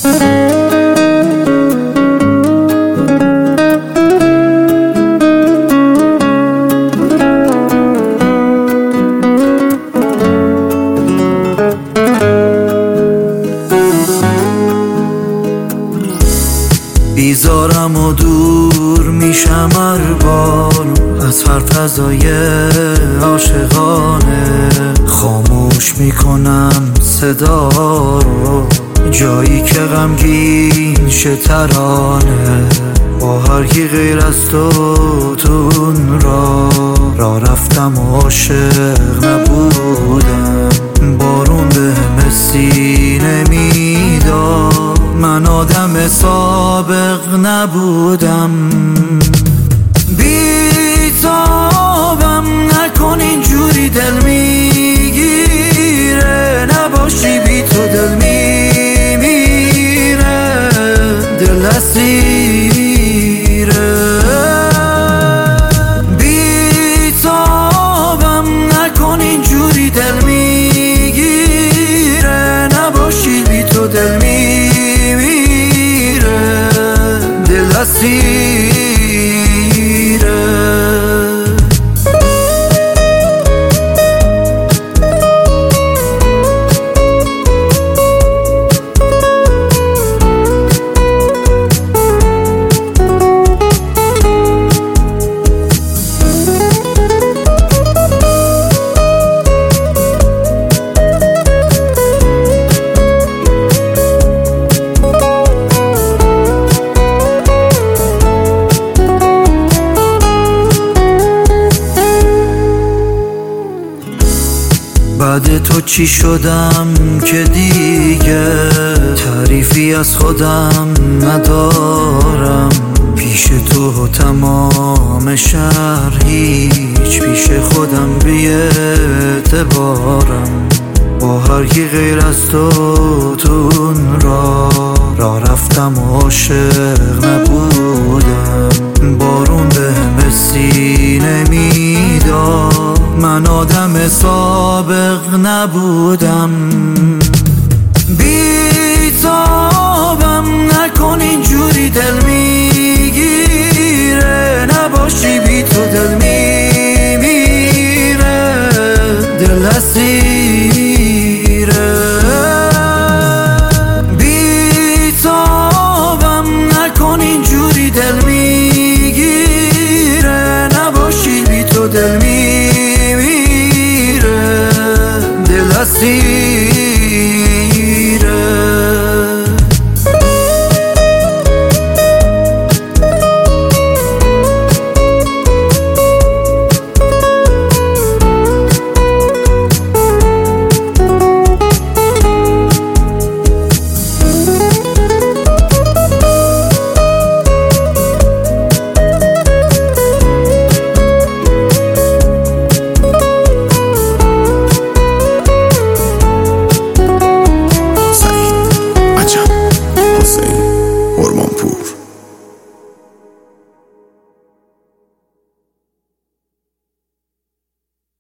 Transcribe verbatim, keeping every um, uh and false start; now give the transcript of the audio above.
بیزارم و دور میشم هر بار از هر فضای عاشقانه، خاموش میکنم صدا رو جایی که غمگین شه ترانه. با هر کی غیر از تو تون را را رفتم و عاشق نبودم. بارون به سینه میداد، من آدم سابق نبودم. بیتابم نکن اینجوری، دل میگیره نباشی بی تو دل میمیره، دل اسیره. بیتابم نکن اینجوری، دل میگیره نباشی بی تو دل میمیره، دل اسیره. بعد تو چی شدم که دیگه تعریفی از خودم ندارم. پیش تو تمام شهر هیچ، پیش خودم بی اعتبارم. با هر کی غیر از تو تون را را رفتم و عاشق نبودم. بارون به سینه میداد، من آدم سابق نبودم.